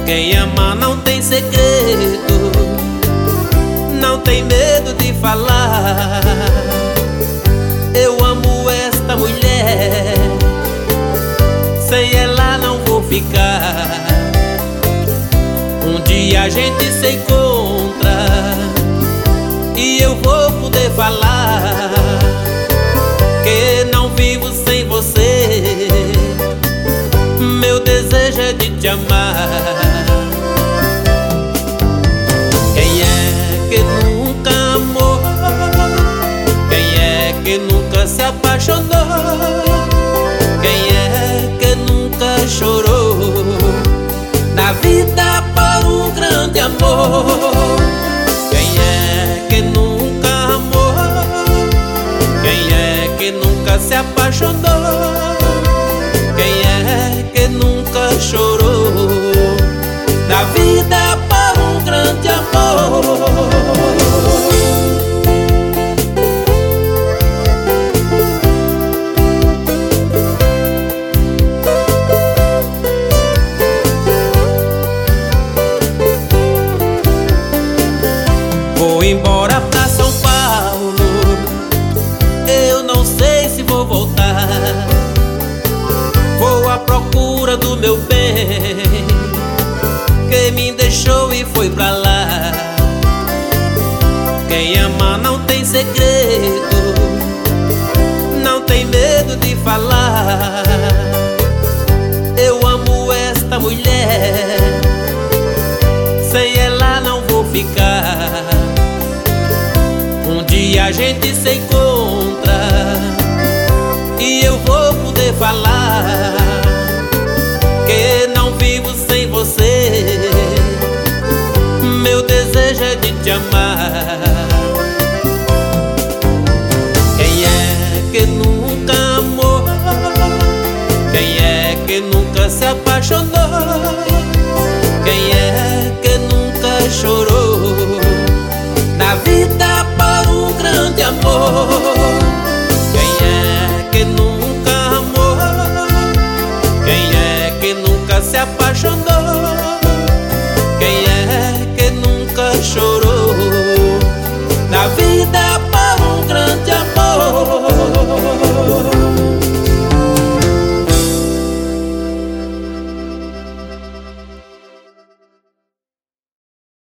Quem ama não tem segredo, não tem medo de falar. Eu amo esta mulher, sem ela não vou ficar. Um dia a gente se encontra e eu vou poder falar que não vivo sem você. Meu desejo é de te amar. Quem é que nunca amou? Quem é que nunca se apaixonou? Quem é que nunca chorou na vida por um grande amor? Quem é que nunca amou? Quem é que nunca se apaixonou? Quem é que nunca chorou na vida por um grande amor? Vou embora pra São Paulo, eu não sei se vou voltar. Vou à procura do meu bem, que me deixou e foi pra lá. Quem ama não tem segredo, não tem medo de falar. Eu amo esta mulher, sem ela não vou ficar. Um dia a gente se encontra e eu vou poder falar que não vivo sem você. Meu desejo é de te amar. Quem é que nunca amou? Quem é que nunca se apaixonou? Quem é que nunca chorou na vida por um grande amor? Quem é que nunca amou? Quem é que nunca se apaixonou? Quem é que nunca chorou